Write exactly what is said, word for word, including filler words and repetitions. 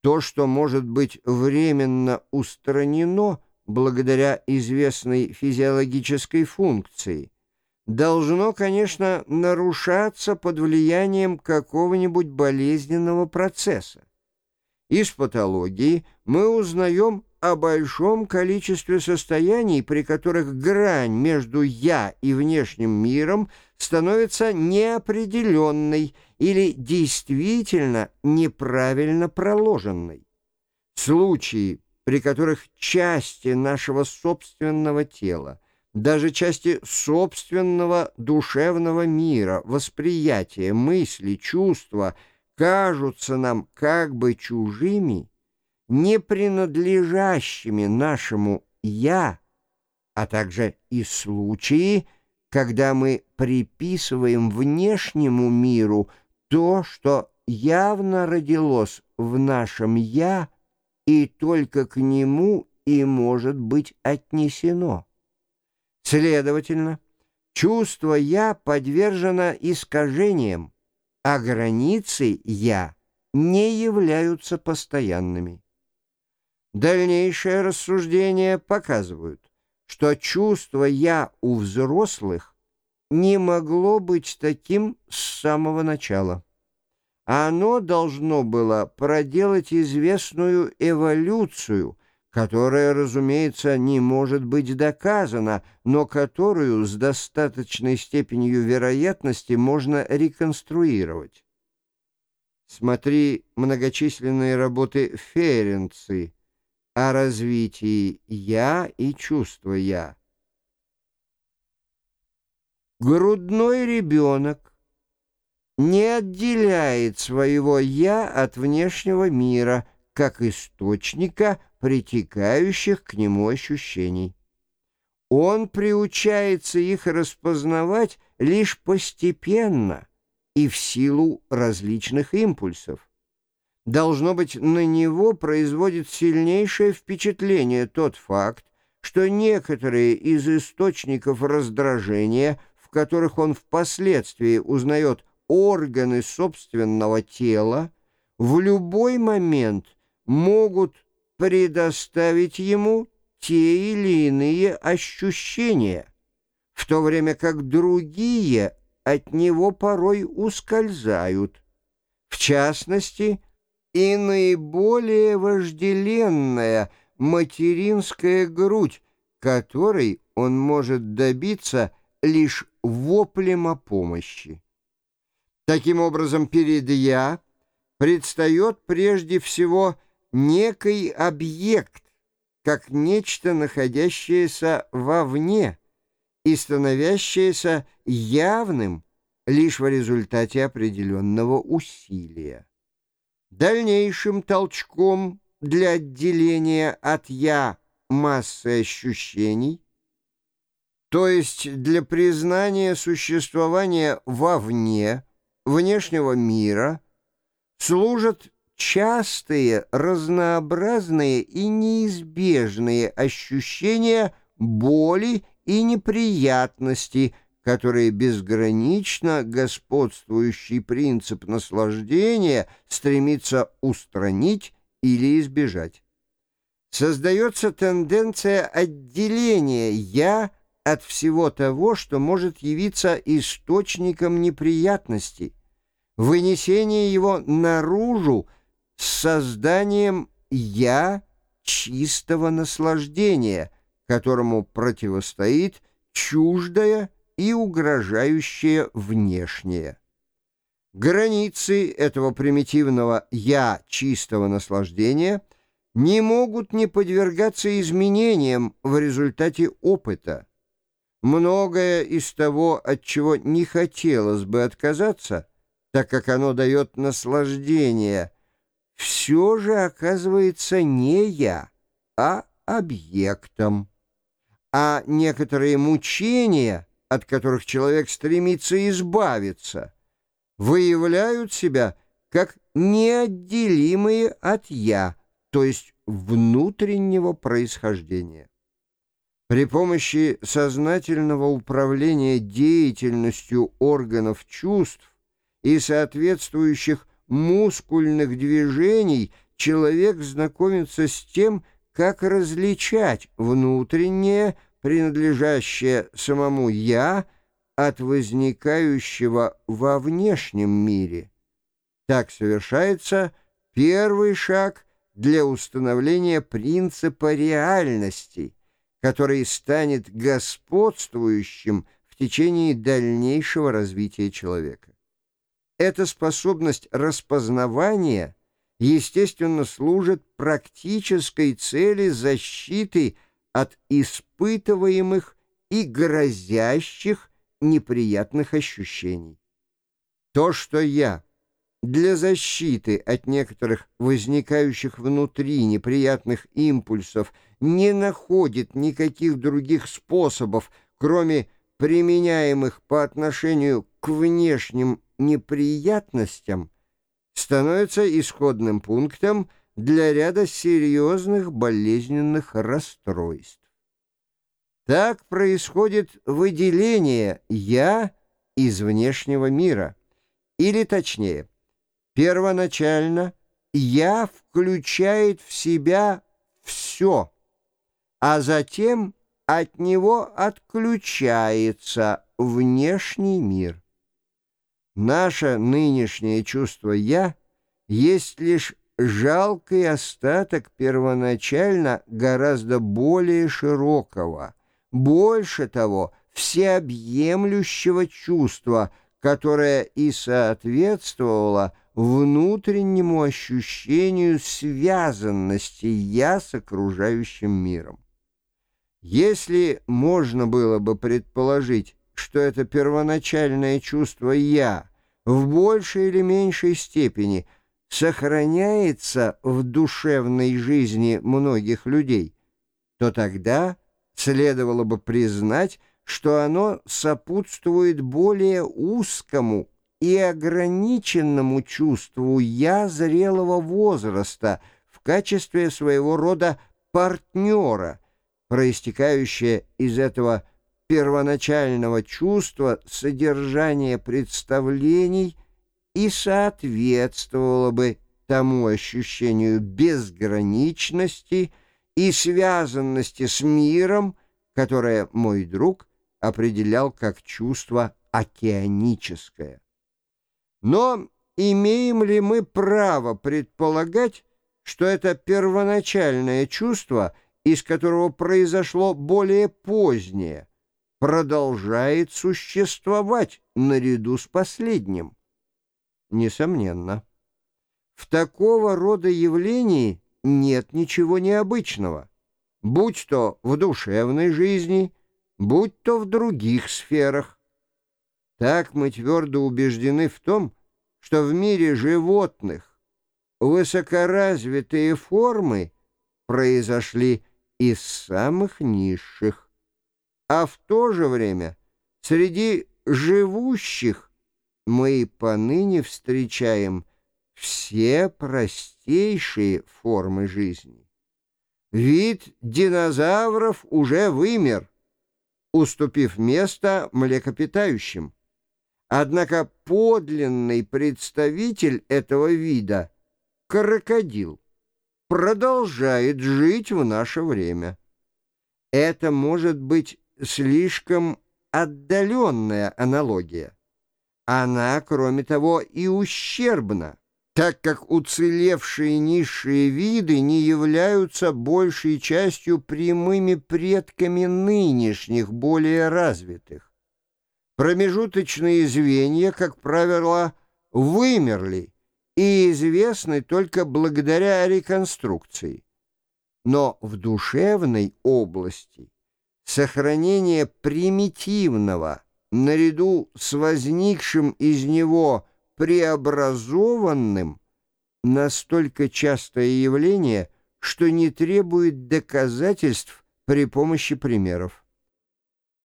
То, что может быть временно устранено благодаря известной физиологической функции, должно, конечно, нарушаться под влиянием какого-нибудь болезненного процесса. Из патологии мы узнаем о большом количестве состояний, при которых грань между «я» и внешним миром становится неопределенной или действительно неправильно проложенной. Случаи, при которых части нашего собственного тела, даже части собственного душевного мира, восприятия, мысли, чувства кажутся нам как бы чужими, не принадлежащими нашему «я», а также и случаи, когда мы приписываем внешнему миру то, что явно родилось в нашем «я», и только к нему и может быть отнесено. Следовательно, чувство «я» подвержено искажениям, а границы «я» не являются постоянными. Дальнейшие рассуждения показывают, что чувство «я» у взрослых не могло быть таким с самого начала. Оно должно было проделать известную эволюцию, которая, разумеется, не может быть доказана, но которую с достаточной степенью вероятности можно реконструировать. Смотри многочисленные работы Ференци о развитии «я» и чувства «я». Грудной ребенок не отделяет своего «я» от внешнего мира, как источника притекающих к нему ощущений. Он приучается их распознавать лишь постепенно и в силу различных импульсов. Должно быть, на него производит сильнейшее впечатление тот факт, что некоторые из источников раздражения, в которых он впоследствии узнает органы собственного тела, в любой момент могут предоставить ему те или иные ощущения, в то время как другие от него порой ускользают. В частности, и наиболее вожделенная материнская грудь, которой он может добиться лишь воплем о помощи. Таким образом, перед «я» предстает прежде всего некий объект, как нечто, находящееся вовне и становящееся явным лишь в результате определенного усилия. Дальнейшим толчком для отделения от «я» массы ощущений, то есть для признания существования вовне, внешнего мира, служат частые, разнообразные и неизбежные ощущения боли и неприятности, которые безгранично господствующий принцип наслаждения стремится устранить или избежать. Создается тенденция отделения «я» от всего того, что может явиться источником неприятностей, вынесение его наружу с созданием «я» чистого наслаждения, которому противостоит чуждое и угрожающее внешнее. Границы этого примитивного «я» чистого наслаждения не могут не подвергаться изменениям в результате опыта. Многое из того, от чего не хотелось бы отказаться, так как оно дает наслаждение, все же оказывается не «я», а объектом. А некоторые мучения, от которых человек стремится избавиться, выявляют себя как неотделимые от «я», то есть внутреннего происхождения. При помощи сознательного управления деятельностью органов чувств и соответствующих мускульных движений человек знакомится с тем, как различать внутреннее, принадлежащее самому «я», от возникающего во внешнем мире. Так совершается первый шаг для установления принципа реальности, который станет господствующим в течение дальнейшего развития человека. Эта способность распознавания, естественно, служит практической цели защиты от испытываемых и грозящих неприятных ощущений. То, что я для защиты от некоторых возникающих внутри неприятных импульсов не находит никаких других способов, кроме применяемых по отношению к внешним неприятностям, становится исходным пунктом для ряда серьезных болезненных расстройств. Так происходит выделение «я» из внешнего мира, или точнее, первоначально «я» включает в себя все, а затем от него отключается внешний мир. Наше нынешнее чувство «я» есть лишь жалкий остаток первоначально гораздо более широкого, больше того, всеобъемлющего чувства, которое и соответствовало внутреннему ощущению связанности «я» с окружающим миром. Если можно было бы предположить, что это первоначальное чувство «я» в большей или меньшей степени сохраняется в душевной жизни многих людей, то тогда следовало бы признать, что оно сопутствует более узкому и ограниченному чувству «я» зрелого возраста в качестве своего рода партнера, проистекающее из этого первоначального чувства содержание представлений и соответствовало бы тому ощущению безграничности и связанности с миром, которое мой друг определял как чувство океаническое. Но имеем ли мы право предполагать, что это первоначальное чувство, из которого произошло более позднее, продолжает существовать наряду с последним? Несомненно. В такого рода явлении нет ничего необычного, будь то в душевной жизни, будь то в других сферах. Так мы твердо убеждены в том, что в мире животных высокоразвитые формы произошли из самых низших, а в то же время среди живущих мы и поныне встречаем все простейшие формы жизни. Вид динозавров уже вымер, уступив место млекопитающим. Однако подлинный представитель этого вида, крокодил, продолжает жить в наше время. Это может быть слишком отдаленная аналогия. Она, кроме того, и ущербна, так как уцелевшие низшие виды не являются большей частью прямыми предками нынешних, более развитых. Промежуточные звенья, как правило, вымерли и известны только благодаря реконструкции. Но в душевной области сохранение примитивного наряду с возникшим из него преобразованным настолько частое явление, что не требует доказательств при помощи примеров.